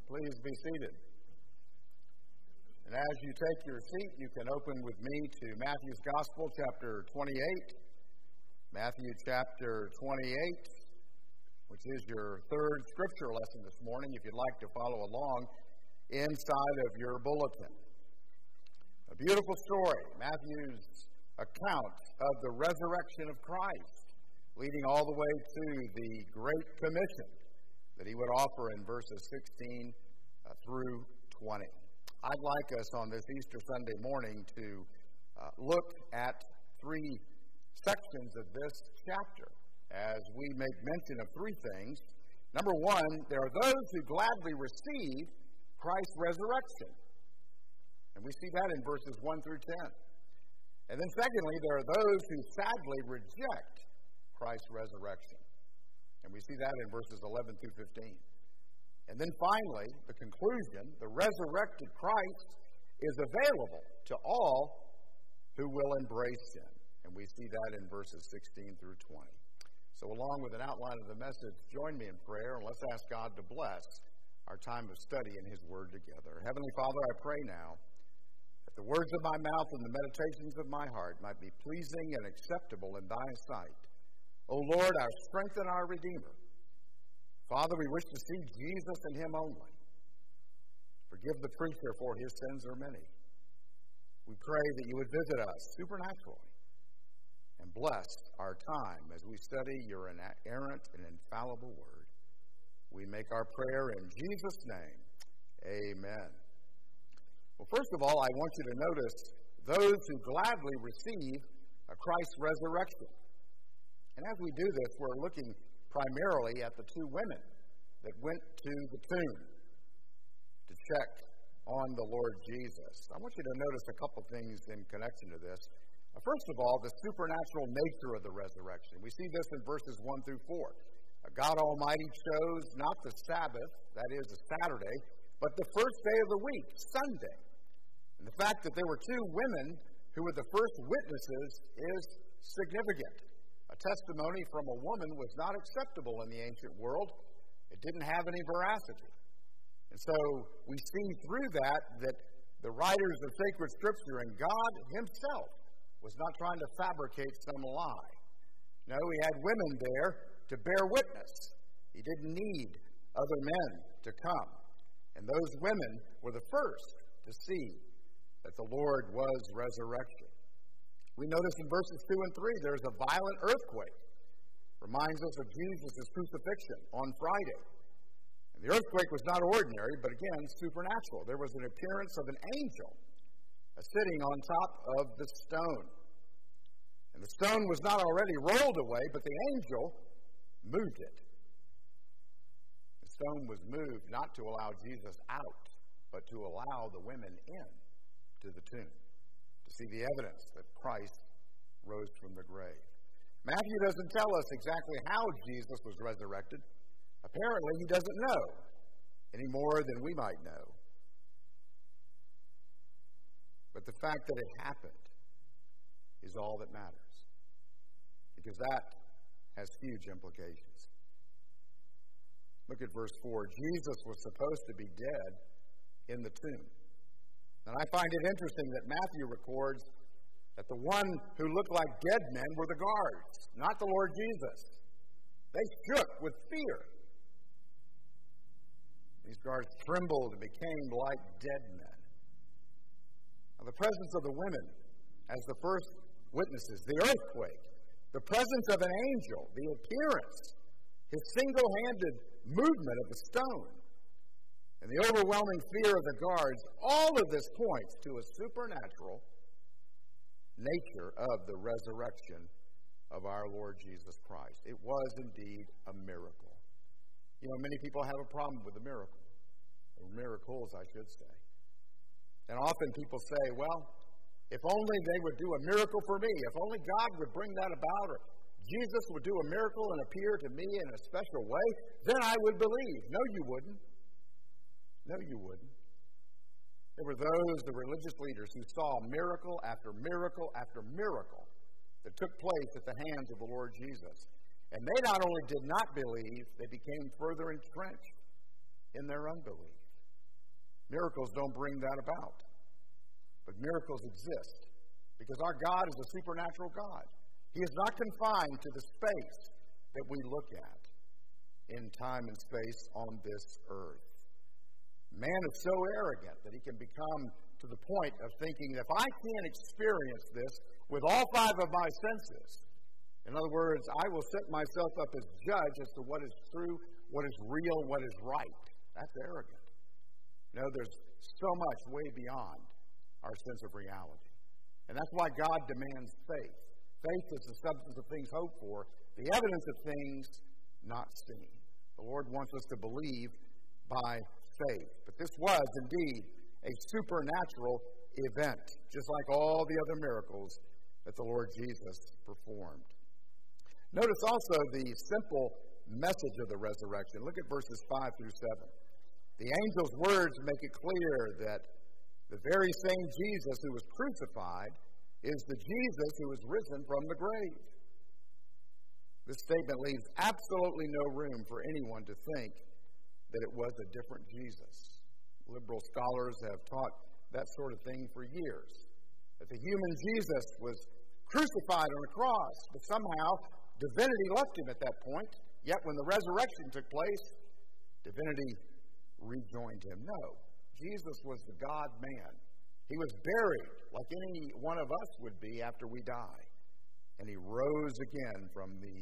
Please be seated. And as you take your seat, you can open with me to Matthew's Gospel, chapter 28. Matthew chapter 28, which is your third scripture lesson this morning, if you'd like to follow along inside of your bulletin. A beautiful story, Matthew's account of the resurrection of Christ, leading all the way to the Great Commission that he would offer in verses 16 through 20. I'd like us on this Easter Sunday morning to look at three sections of this chapter as we make mention of three things. Number one, there are those who gladly receive Christ's resurrection. And we see that in verses 1 through 10. And then secondly, there are those who sadly reject Christ's resurrection. And we see that in verses 11 through 15. And then finally, the conclusion, the resurrected Christ is available to all who will embrace him. And we see that in verses 16 through 20. So along with an outline of the message, join me in prayer and let's ask God to bless our time of study in his word together. Heavenly Father, I pray now that the words of my mouth and the meditations of my heart might be pleasing and acceptable in thy sight. O Lord, our strength and our Redeemer. Father, we wish to see Jesus and him only. Forgive the preacher, for his sins are many. We pray that you would visit us supernaturally and bless our time as we study your inerrant and infallible word. We make our prayer in Jesus' name. Amen. Well, first of all, I want you to notice those who gladly receive Christ's resurrection. And as we do this, we're looking primarily at the two women that went to the tomb to check on the Lord Jesus. I want you to notice a couple things in connection to this. First of all, the supernatural nature of the resurrection. We see this in verses 1 through 4. God Almighty chose not the Sabbath, that is a Saturday, but the first day of the week, Sunday. And the fact that there were two women who were the first witnesses is significant. A testimony from a woman was not acceptable in the ancient world. It didn't have any veracity. And so we see through that the writers of sacred scripture and God himself was not trying to fabricate some lie. No, he had women there to bear witness. He didn't need other men to come. And those women were the first to see that the Lord was resurrected. We notice in verses 2 and 3, there's a violent earthquake. Reminds us of Jesus' crucifixion on Friday. And the earthquake was not ordinary, but again, supernatural. There was an appearance of an angel sitting on top of the stone. And the stone was not already rolled away, but the angel moved it. The stone was moved not to allow Jesus out, but to allow the women in to the tomb, to see the evidence that Christ rose from the grave. Matthew doesn't tell us exactly how Jesus was resurrected. Apparently, he doesn't know any more than we might know. But the fact that it happened is all that matters, because that has huge implications. Look at verse 4. Jesus was supposed to be dead in the tomb. And I find it interesting that Matthew records that the one who looked like dead men were the guards, not the Lord Jesus. They shook with fear. These guards trembled and became like dead men. Now, the presence of the women as the first witnesses, the earthquake, the presence of an angel, the appearance, his single-handed movement of the stone, and the overwhelming fear of the guards, all of this points to a supernatural nature of the resurrection of our Lord Jesus Christ. It was indeed a miracle. You know, many people have a problem with the miracle, or miracles, I should say. And often people say, well, if only they would do a miracle for me, if only God would bring that about, or Jesus would do a miracle and appear to me in a special way, then I would believe. No, you wouldn't. No, you wouldn't. There were those, the religious leaders, who saw miracle after miracle after miracle that took place at the hands of the Lord Jesus. And they not only did not believe, they became further entrenched in their unbelief. Miracles don't bring that about. But miracles exist because our God is a supernatural God. He is not confined to the space that we look at in time and space on this earth. Man is so arrogant that he can become to the point of thinking that if I can't experience this with all five of my senses, in other words, I will set myself up as judge as to what is true, what is real, what is right. That's arrogant. No, there's so much way beyond our sense of reality. And that's why God demands faith. Faith is the substance of things hoped for, the evidence of things not seen. The Lord wants us to believe by faith. But this was indeed a supernatural event, just like all the other miracles that the Lord Jesus performed. Notice also the simple message of the resurrection. Look at verses 5 through 7. The angel's words make it clear that the very same Jesus who was crucified is the Jesus who was risen from the grave. This statement leaves absolutely no room for anyone to think that it was a different Jesus. Liberal scholars have taught that sort of thing for years, that the human Jesus was crucified on a cross, but somehow divinity left him at that point. Yet when the resurrection took place, divinity rejoined him. No, Jesus was the God-man. He was buried like any one of us would be after we die. And he rose again from the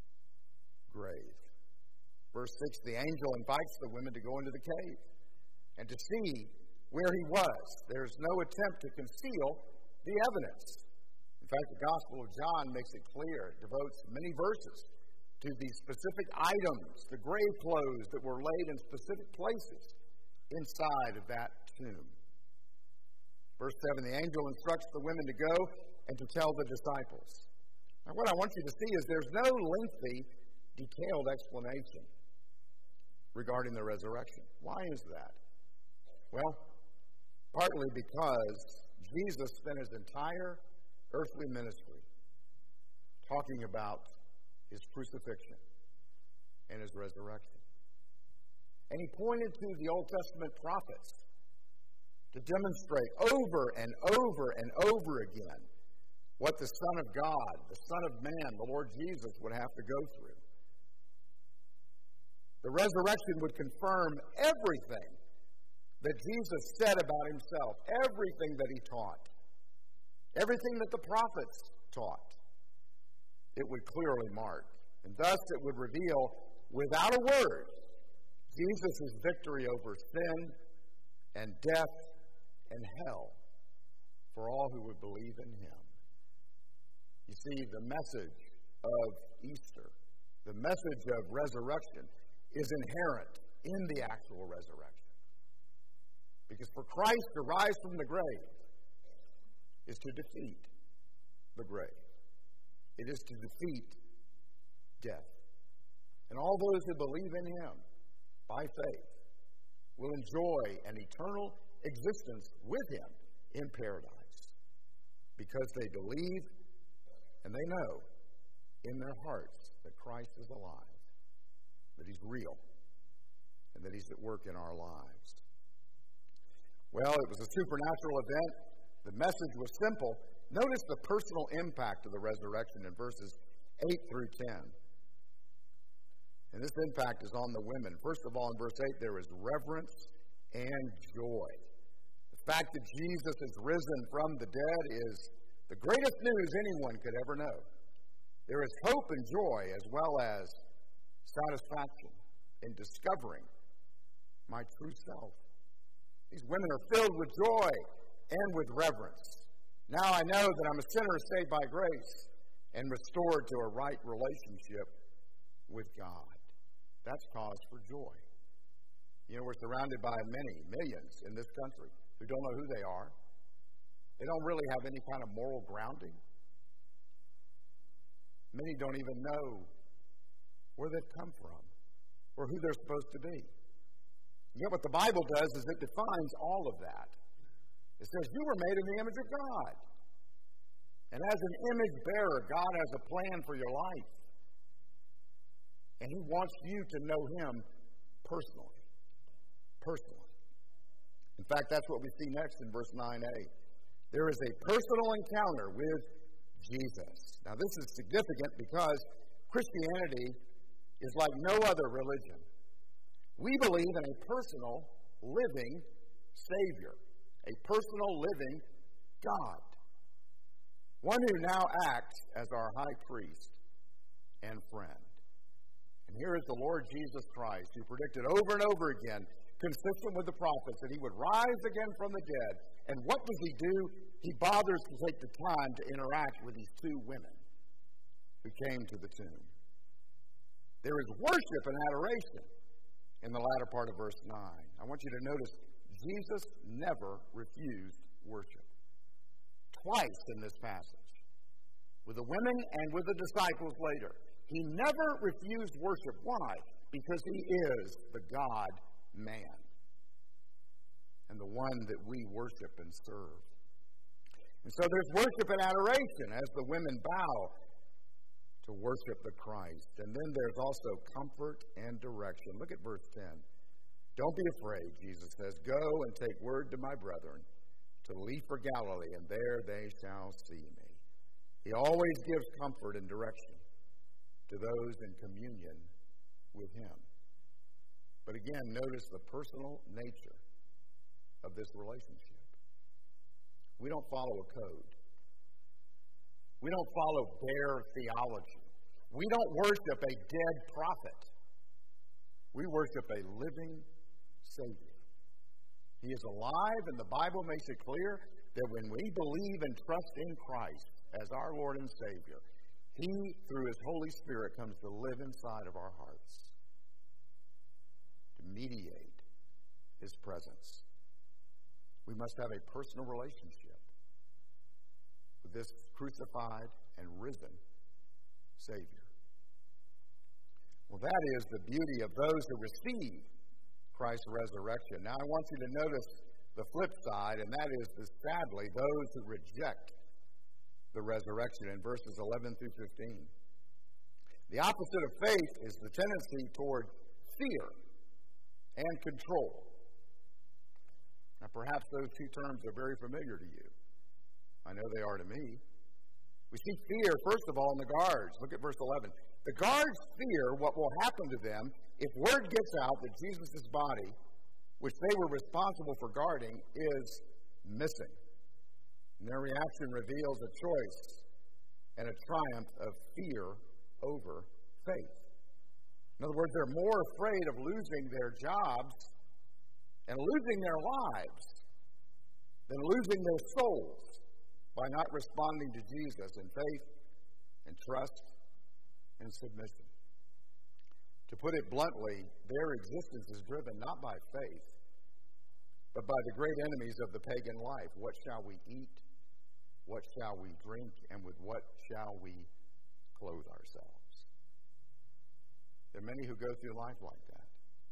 grave. Verse 6, the angel invites the women to go into the cave and to see where he was. There's no attempt to conceal the evidence. In fact, the Gospel of John makes it clear. It devotes many verses to the specific items, the grave clothes that were laid in specific places inside of that tomb. Verse 7, the angel instructs the women to go and to tell the disciples. Now, what I want you to see is there's no lengthy, detailed explanation regarding the resurrection. Why is that? Well, partly because Jesus spent his entire earthly ministry talking about his crucifixion and his resurrection. And he pointed to the Old Testament prophets to demonstrate over and over and over again what the Son of God, the Son of Man, the Lord Jesus, would have to go through. The resurrection would confirm everything that Jesus said about himself, everything that he taught, everything that the prophets taught. It would clearly mark. And thus it would reveal, without a word, Jesus' victory over sin and death and hell for all who would believe in him. You see, the message of Easter, the message of resurrection, is inherent in the actual resurrection. Because for Christ to rise from the grave is to defeat the grave. It is to defeat death. And all those who believe in him by faith will enjoy an eternal existence with him in paradise because they believe and they know in their hearts that Christ is alive, that he's real, and that he's at work in our lives. Well, it was a supernatural event. The message was simple. Notice the personal impact of the resurrection in verses 8 through 10. And this impact is on the women. First of all, in verse 8, there is reverence and joy. The fact that Jesus is risen from the dead is the greatest news anyone could ever know. There is hope and joy as well as satisfaction in discovering my true self. These women are filled with joy and with reverence. Now I know that I'm a sinner saved by grace and restored to a right relationship with God. That's cause for joy. You know, we're surrounded by millions in this country who don't know who they are. They don't really have any kind of moral grounding. Many don't even know where they've come from or who they're supposed to be. Yet what the Bible does is it defines all of that. It says you were made in the image of God. And as an image bearer, God has a plan for your life. And he wants you to know him personally. Personally. fact, that's what we see next in verse 9a. There is a personal encounter with Jesus. Now, this is significant because Christianity is like no other religion. We believe in a personal, living Savior, a personal, living God, one who now acts as our high priest and friend. And here is the Lord Jesus Christ, who predicted over and over again, consistent with the prophets, that he would rise again from the dead. And what does he do? He bothers to take the time to interact with these two women who came to the tomb. There is worship and adoration in the latter part of verse 9. I want you to notice Jesus never refused worship. Twice in this passage, with the women and with the disciples later. He never refused worship. Why? Because he is the God-man, and the one that we worship and serve. And so there's worship and adoration as the women bow to worship the Christ. And then there's also comfort and direction. Look at verse 10. Don't be afraid, Jesus says. Go and take word to my brethren to leave for Galilee, and there they shall see me. He always gives comfort and direction to those in communion with him. But again, notice the personal nature of this relationship. We don't follow a code. We don't follow bare theology. We don't worship a dead prophet. We worship a living Savior. He is alive, and the Bible makes it clear that when we believe and trust in Christ as our Lord and Savior, he, through his Holy Spirit, comes to live inside of our hearts, to mediate his presence. We must have a personal relationship with this crucified and risen Savior. Well, that is the beauty of those who receive Christ's resurrection. Now, I want you to notice the flip side, and that is, sadly, those who reject the resurrection in verses 11 through 15. The opposite of faith is the tendency toward fear and control. Now, perhaps those two terms are very familiar to you. I know they are to me. We see fear, first of all, in the guards. Look at verse 11. The guards fear what will happen to them if word gets out that Jesus' body, which they were responsible for guarding, is missing. And their reaction reveals a choice and a triumph of fear over faith. In other words, they're more afraid of losing their jobs and losing their lives than losing their souls by not responding to Jesus in faith and trust and submission. To put it bluntly, their existence is driven not by faith, but by the great enemies of the pagan life. What shall we eat? What shall we drink? And with what shall we clothe ourselves? There are many who go through life like that.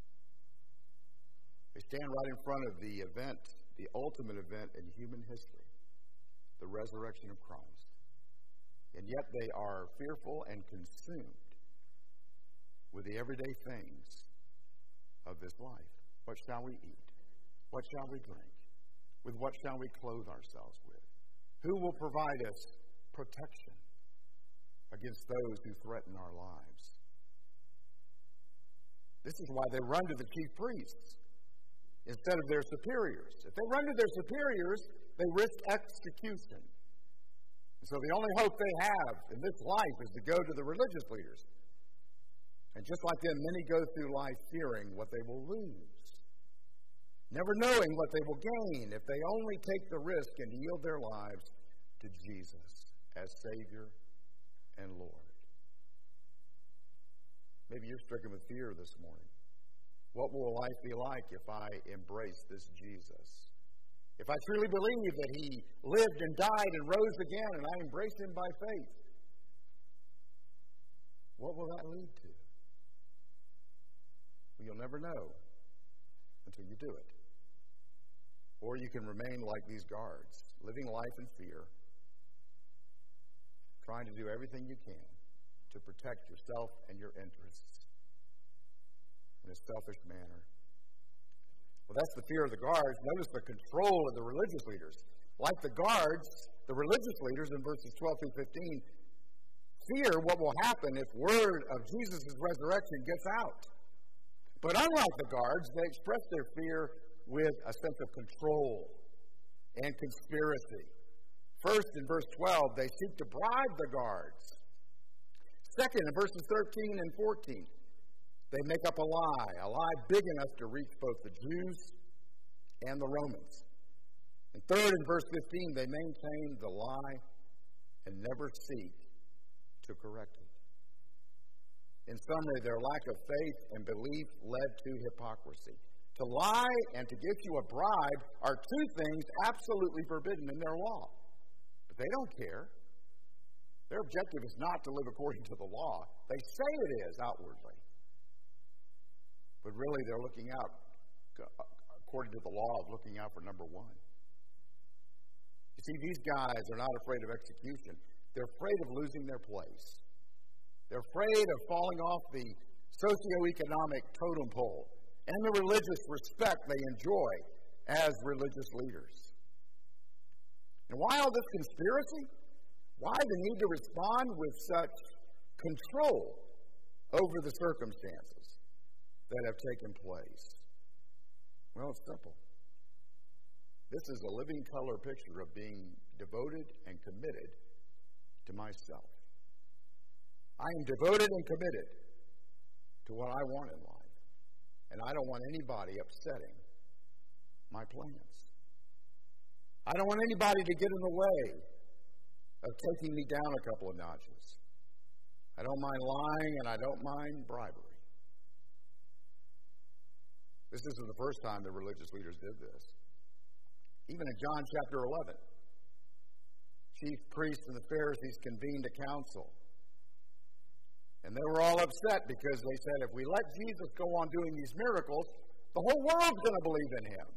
They stand right in front of the event, the ultimate event in human history, the resurrection of Christ. And yet they are fearful and consumed with the everyday things of this life. What shall we eat? What shall we drink? With what shall we clothe ourselves with? Who will provide us protection against those who threaten our lives? This is why they run to the chief priests instead of their superiors. If they run to their superiors, they risk execution. And so the only hope they have in this life is to go to the religious leaders. And just like them, many go through life fearing what they will lose, never knowing what they will gain if they only take the risk and yield their lives to Jesus as Savior and Lord. Maybe you're stricken with fear this morning. What will life be like if I embrace this Jesus? If I truly believe that he lived and died and rose again and I embrace him by faith, what will that lead to? Well, you'll never know until you do it. Or you can remain like these guards, living life in fear, trying to do everything you can to protect yourself and your interests in a selfish manner. Well, That's the fear of the guards. Notice the control of the religious leaders. Like the guards, the religious leaders in verses 12 through 15 fear what will happen if word of Jesus' resurrection gets out. But unlike the guards, they express their fear with a sense of control and conspiracy. First, in verse 12, they seek to bribe the guards. Second, in verses 13 and 14, they make up a lie big enough to reach both the Jews and the Romans. And third, in verse 15, they maintain the lie and never seek to correct it. In summary, their lack of faith and belief led to hypocrisy. To lie and to give you a bribe are two things absolutely forbidden in their law. But they don't care. Their objective is not to live according to the law. They say it is outwardly. But really, they're looking out, according to the law, of looking out for number one. You see, these guys are not afraid of execution. They're afraid of losing their place. They're afraid of falling off the socioeconomic totem pole and the religious respect they enjoy as religious leaders. And why all this conspiracy? Why the need to respond with such control over the circumstances that have taken place? Well, it's simple. This is a living color picture of being devoted and committed to myself. I am devoted and committed to what I want in life. And I don't want anybody upsetting my plans. I don't want anybody to get in the way of taking me down a couple of notches. I don't mind lying and I don't mind bribery. This isn't the first time the religious leaders did this. Even in John chapter 11, chief priests and the Pharisees convened a council. And they were all upset because they said, if we let Jesus go on doing these miracles, the whole world's going to believe in him.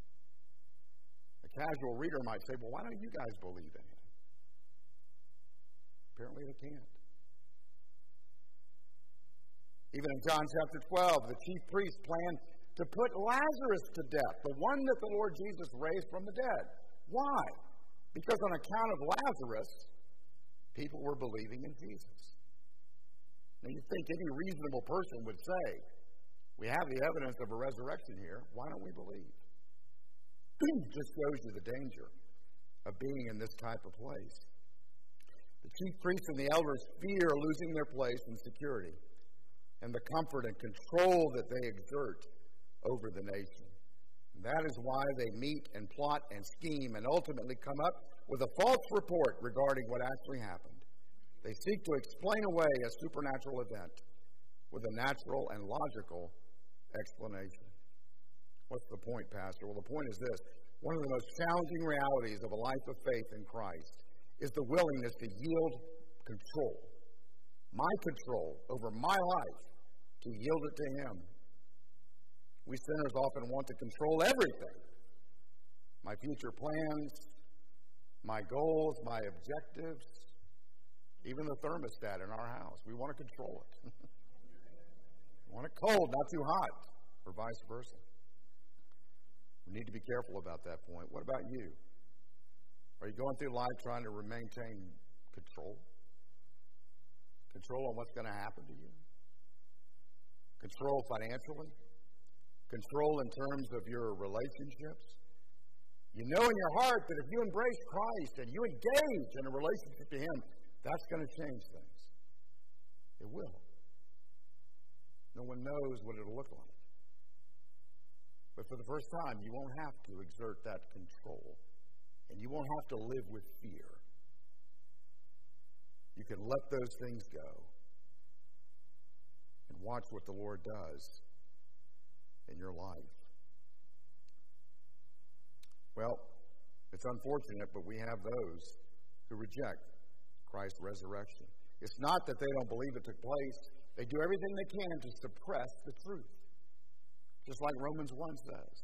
A casual reader might say, well, why don't you guys believe in him? Apparently they can't. Even in John chapter 12, the chief priests planned to put Lazarus to death, the one that the Lord Jesus raised from the dead. Why? Because on account of Lazarus, people were believing in Jesus. Now, you think any reasonable person would say, we have the evidence of a resurrection here, why don't we believe? It just shows you the danger of being in this type of place. The chief priests and the elders fear losing their place in security and the comfort and control that they exert over the nation. And that is why they meet and plot and scheme and ultimately come up with a false report regarding what actually happened. They seek to explain away a supernatural event with a natural and logical explanation. What's the point, Pastor? Well, the point is this. One of the most challenging realities of a life of faith in Christ is the willingness to yield control, my control over my life, to yield it to Him. We sinners often want to control everything. My future plans, my goals, my objectives, even the thermostat in our house. We want to control it. We want it cold, not too hot, or vice versa. We need to be careful about that point. What about you? Are you going through life trying to maintain control? Control on what's going to happen to you? Control financially? Control in terms of your relationships? You know in your heart that if you embrace Christ and you engage in a relationship to Him, that's going to change things. It will. No one knows what it'll look like. But for the first time, you won't have to exert that control. And you won't have to live with fear. You can let those things go and watch what the Lord does in your life. Well, it's unfortunate, but we have those who reject Christ's resurrection. It's not that they don't believe it took place. They do everything they can to suppress the truth. Just like Romans 1 says.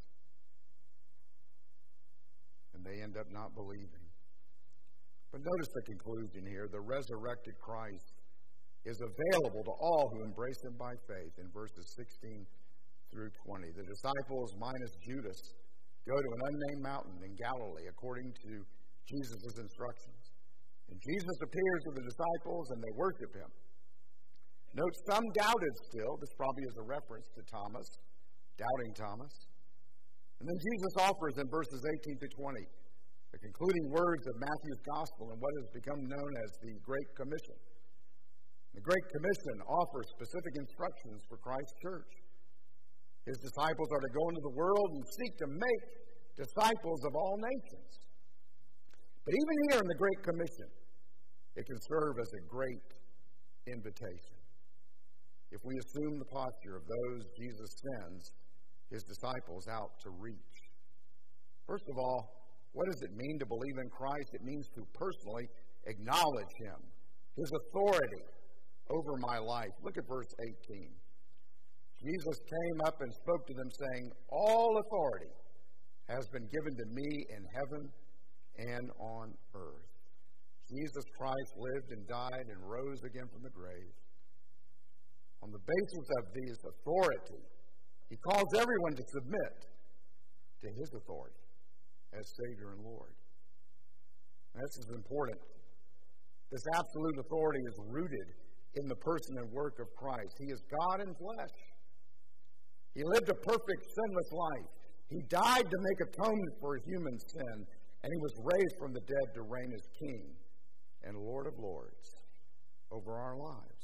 And they end up not believing. But notice the conclusion here. The resurrected Christ is available to all who embrace Him by faith in verses 16 through 20. The disciples, minus Judas, go to an unnamed mountain in Galilee according to Jesus' instructions. And Jesus appears to the disciples and they worship him. Note, some doubted still. This probably is a reference to Thomas, doubting Thomas. And then Jesus offers in verses 18 to 20 the concluding words of Matthew's Gospel and what has become known as the Great Commission. The Great Commission offers specific instructions for Christ's church. His disciples are to go into the world and seek to make disciples of all nations. But even here in the Great Commission, it can serve as a great invitation. If we assume the posture of those Jesus sends his disciples out to reach. First of all, what does it mean to believe in Christ? It means to personally acknowledge him, his authority over my life. Look at verse 18. Jesus came up and spoke to them, saying, all authority has been given to me in heaven and on earth. Jesus Christ lived and died and rose again from the grave. On the basis of this authority, he calls everyone to submit to his authority as Savior and Lord. And this is important. This absolute authority is rooted in the person and work of Christ. He is God in flesh. He lived a perfect, sinless life. He died to make atonement for human sin, and he was raised from the dead to reign as King and Lord of Lords over our lives.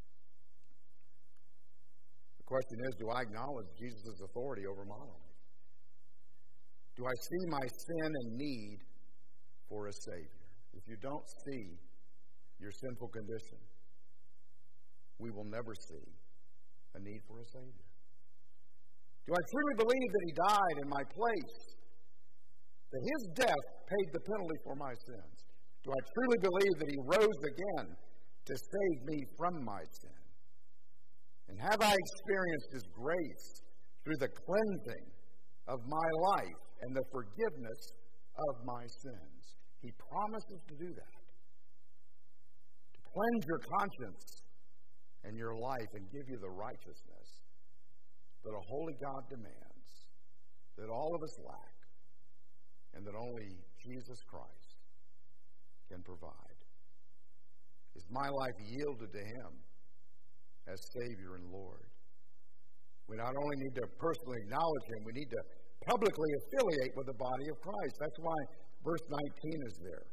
The question is, do I acknowledge Jesus' authority over my life? Do I see my sin and need for a Savior? If you don't see your sinful condition, we will never see a need for a Savior. Do I truly believe that he died in my place? That his death paid the penalty for my sins? Do I truly believe that he rose again to save me from my sin? And have I experienced his grace through the cleansing of my life and the forgiveness of my sins? He promises to do that. To cleanse your conscience and your life and give you the righteousness that a holy God demands, that all of us lack, and that only Jesus Christ can provide. Is my life yielded to him as Savior and Lord? We not only need to personally acknowledge him, we need to publicly affiliate with the body of Christ. That's why verse 19 is there.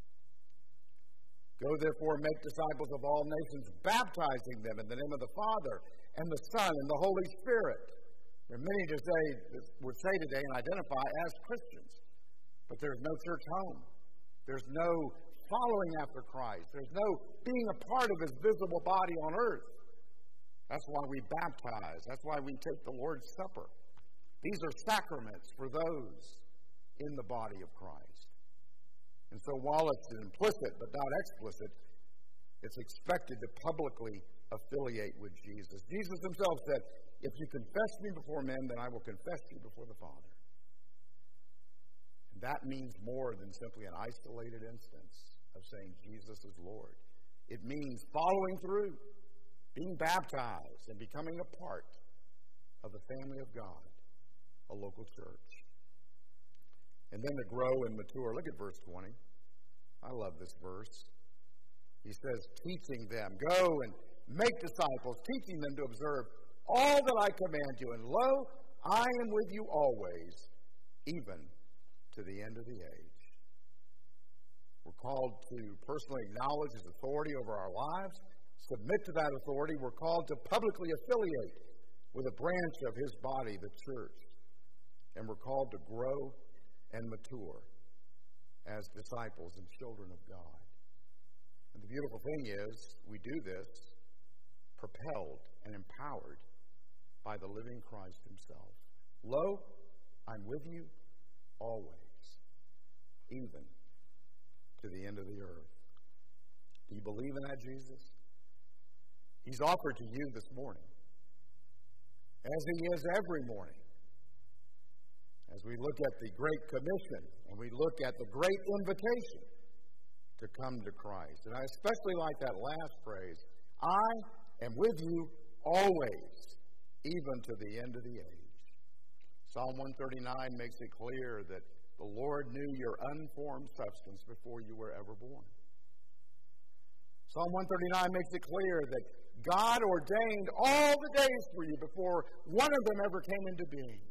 Go therefore and make disciples of all nations, baptizing them in the name of the Father and the Son and the Holy Spirit. There are many would say today and identify as Christians, but there's no church home. There's no following after Christ. There's no being a part of his visible body on earth. That's why we baptize. That's why we take the Lord's Supper. These are sacraments for those in the body of Christ. And so while it's implicit but not explicit, it's expected to publicly affiliate with Jesus. Jesus himself said, if you confess me before men, then I will confess you before the Father. And that means more than simply an isolated instance of saying Jesus is Lord. It means following through, being baptized, and becoming a part of the family of God, a local church. And then to grow and mature. Look at verse 20. I love this verse. He says, teaching them, go and make disciples, teaching them to observe all that I command you. And lo, I am with you always, even to the end of the age. We're called to personally acknowledge his authority over our lives, submit to that authority. We're called to publicly affiliate with a branch of his body, the church. And we're called to grow and mature as disciples and children of God. And the beautiful thing is, we do this propelled and empowered by the living Christ himself. Lo, I'm with you always, even to the end of the earth. Do you believe in that Jesus? He's offered to you this morning, as he is every morning. As we look at the Great Commission and we look at the great invitation to come to Christ. And I especially like that last phrase, I am with you always, even to the end of the age. Psalm 139 makes it clear that the Lord knew your unformed substance before you were ever born. Psalm 139 makes it clear that God ordained all the days for you before one of them ever came into being.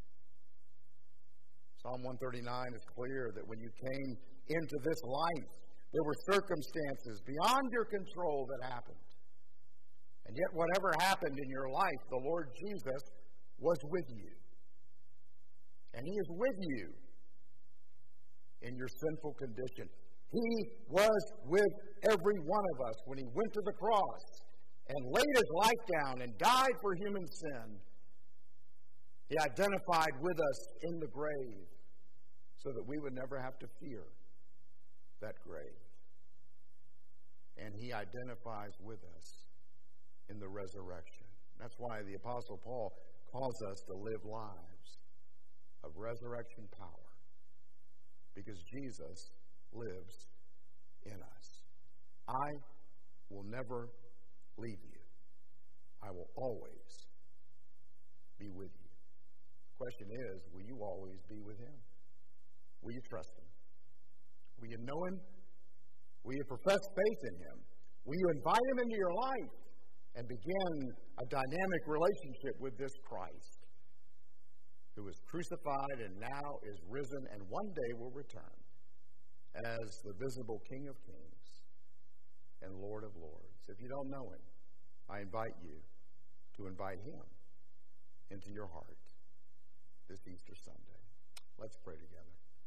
Psalm 139 is clear that when you came into this life, there were circumstances beyond your control that happened. And yet whatever happened in your life, the Lord Jesus was with you. And He is with you in your sinful condition. He was with every one of us when He went to the cross and laid His life down and died for human sin. He identified with us in the grave so that we would never have to fear that grave. And He identifies with us in the resurrection. That's why the Apostle Paul calls us to live lives of resurrection power, because Jesus lives in us. I will never leave you. I will always be with you. The question is, will you always be with Him? Will you trust Him? Will you know Him? Will you profess faith in Him? Will you invite Him into your life and begin a dynamic relationship with this Christ, who was crucified and now is risen and one day will return as the visible King of Kings and Lord of Lords? If you don't know Him, I invite you to invite Him into your heart this Easter Sunday. Let's pray together.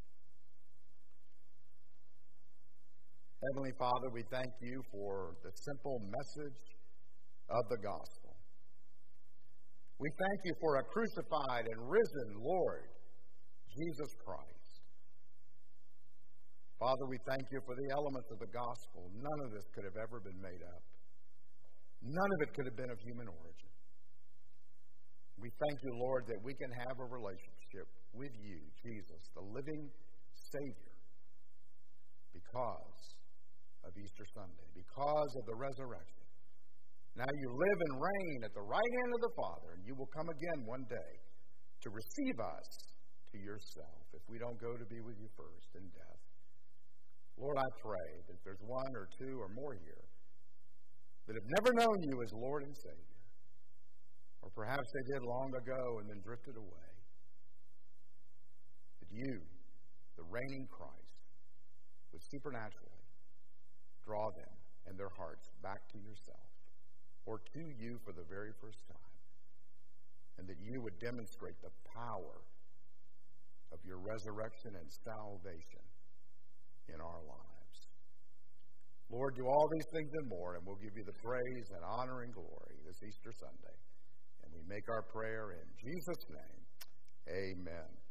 Heavenly Father, we thank You for the simple message of the gospel. We thank You for a crucified and risen Lord, Jesus Christ. Father, we thank You for the elements of the gospel. None of this could have ever been made up. None of it could have been of human origin. We thank You, Lord, that we can have a relationship with You, Jesus, the living Savior, because of Easter Sunday, because of the resurrection. Now You live and reign at the right hand of the Father, and You will come again one day to receive us to Yourself if we don't go to be with You first in death. Lord, I pray that if there's one or two or more here that have never known You as Lord and Savior, or perhaps they did long ago and then drifted away, that You, the reigning Christ, would supernaturally draw them and their hearts back to Yourself, or to You for the very first time, and that You would demonstrate the power of Your resurrection and salvation in our lives. Lord, do all these things and more, and we'll give You the praise and honor and glory this Easter Sunday. And we make our prayer in Jesus' name. Amen.